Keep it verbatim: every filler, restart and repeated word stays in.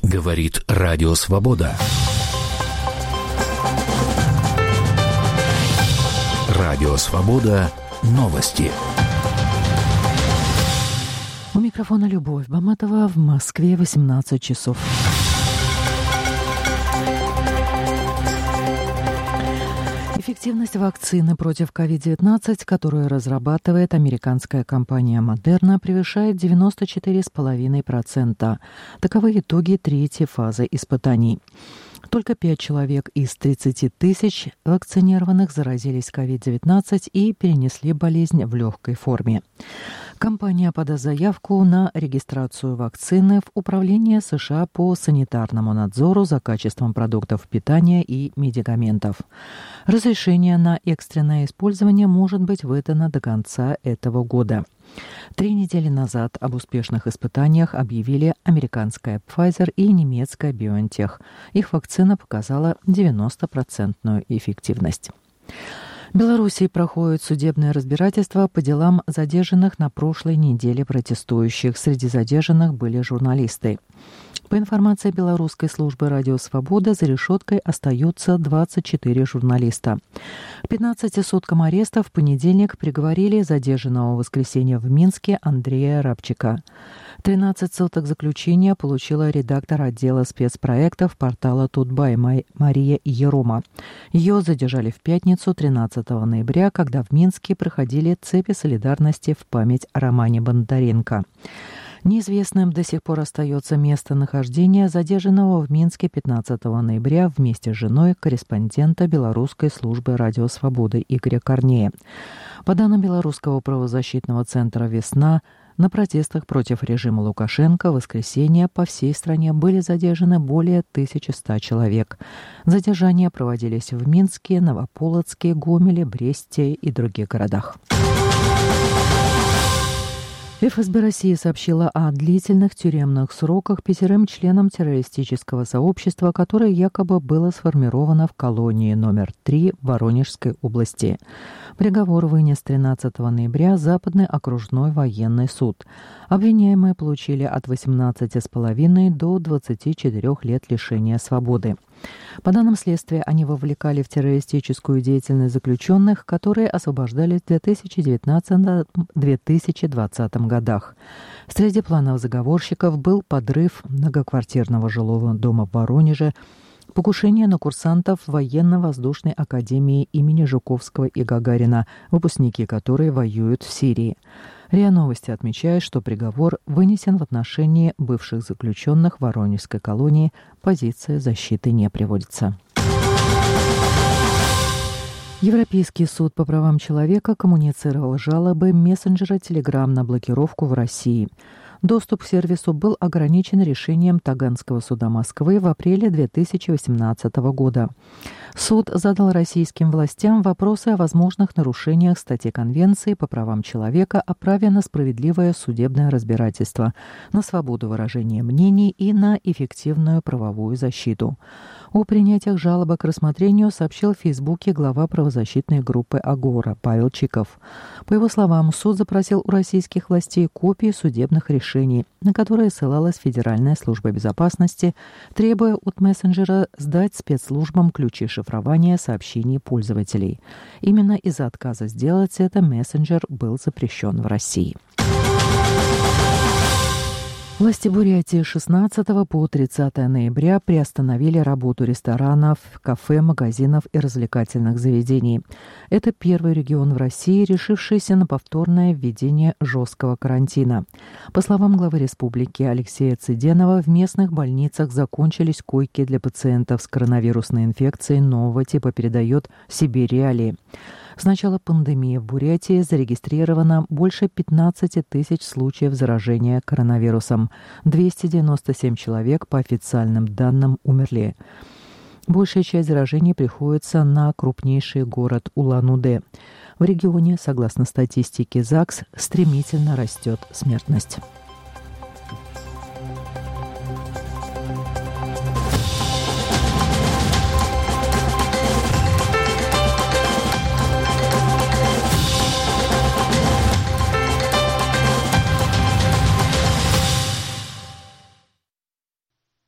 Говорит Радио Свобода. Радио Свобода. Новости. У микрофона Любовь Баматова. В Москве восемнадцать часов. Эффективность вакцины против ковид девятнадцать, которую разрабатывает американская компания Moderna, превышает девяносто четыре целых пять десятых процента. Таковы итоги третьей фазы испытаний. Только пять человек из тридцати тысяч вакцинированных заразились ковид девятнадцать и перенесли болезнь в легкой форме. Компания подаст заявку на регистрацию вакцины в Управление США по санитарному надзору за качеством продуктов питания и медикаментов. Разрешение на экстренное использование может быть выдано до конца этого года. Три недели назад об успешных испытаниях объявили американская Pfizer и немецкая BioNTech. Их вакцина показала девяностопроцентную эффективность. В Беларуси проходит судебное разбирательство по делам задержанных на прошлой неделе протестующих. Среди задержанных были журналисты. По информации белорусской службы «Радио Свобода», за решеткой остаются двадцать четыре журналиста. К пятнадцати суткам ареста в понедельник приговорили задержанного в воскресенье в Минске Андрея Рабчика. тринадцать суток заключения получила редактор отдела спецпроектов портала «Тутбай» Мария Ерома. Ее задержали в пятницу, тринадцатого ноября, когда в Минске проходили цепи солидарности в память о Романе Бондаренко. Неизвестным до сих пор остается местонахождение задержанного в Минске пятнадцатого ноября вместе с женой корреспондента белорусской службы «Радио Свободы» Игоря Корнея. По данным белорусского правозащитного центра «Весна», на протестах против режима Лукашенко в воскресенье по всей стране были задержаны более тысячи ста человек. Задержания проводились в Минске, Новополоцке, Гомеле, Бресте и других городах. эф эс бэ России сообщила о длительных тюремных сроках пятерым членам террористического сообщества, которое якобы было сформировано в колонии номер три в Воронежской области. Приговор вынес тринадцатого ноября Западный окружной военный суд. Обвиняемые получили от восемнадцати с половиной до двадцати четырёх лет лишения свободы. По данным следствия, они вовлекали в террористическую деятельность заключенных, которые освобождались в две тысячи девятнадцатом — две тысячи двадцатом годах. Среди планов заговорщиков был подрыв многоквартирного жилого дома в Воронеже, покушение на курсантов военно-воздушной академии имени Жуковского и Гагарина, выпускники которой воюют в Сирии. РИА Новости отмечает, что приговор вынесен в отношении бывших заключенных в Воронежской колонии. Позиция защиты не приводится. Европейский суд по правам человека коммуницировал жалобы мессенджера Telegram на блокировку в России. Доступ к сервису был ограничен решением Таганского суда Москвы в апреле две тысячи восемнадцатого года. Суд задал российским властям вопросы о возможных нарушениях статьи Конвенции по правам человека о праве на справедливое судебное разбирательство, на свободу выражения мнений и на эффективную правовую защиту. О принятиях жалобы к рассмотрению сообщил в Фейсбуке глава правозащитной группы «Агора» Павел Чиков. По его словам, суд запросил у российских властей копии судебных решений, на которые ссылалась Федеральная служба безопасности, требуя от мессенджера сдать спецслужбам ключи шифрования сообщений пользователей. Именно из-за отказа сделать это мессенджер был запрещен в России. Власти Бурятии шестнадцатого по тридцатое ноября приостановили работу ресторанов, кафе, магазинов и развлекательных заведений. Это первый регион в России, решившийся на повторное введение жесткого карантина. По словам главы республики Алексея Цыденова, в местных больницах закончились койки для пациентов с коронавирусной инфекцией нового типа, передает Сибирь-Реалии. С начала пандемии в Бурятии зарегистрировано больше пятнадцати тысяч случаев заражения коронавирусом. двести девяносто семь человек, по официальным данным, умерли. Большая часть заражений приходится на крупнейший город Улан-Удэ. В регионе, согласно статистике ЗАГС, стремительно растет смертность.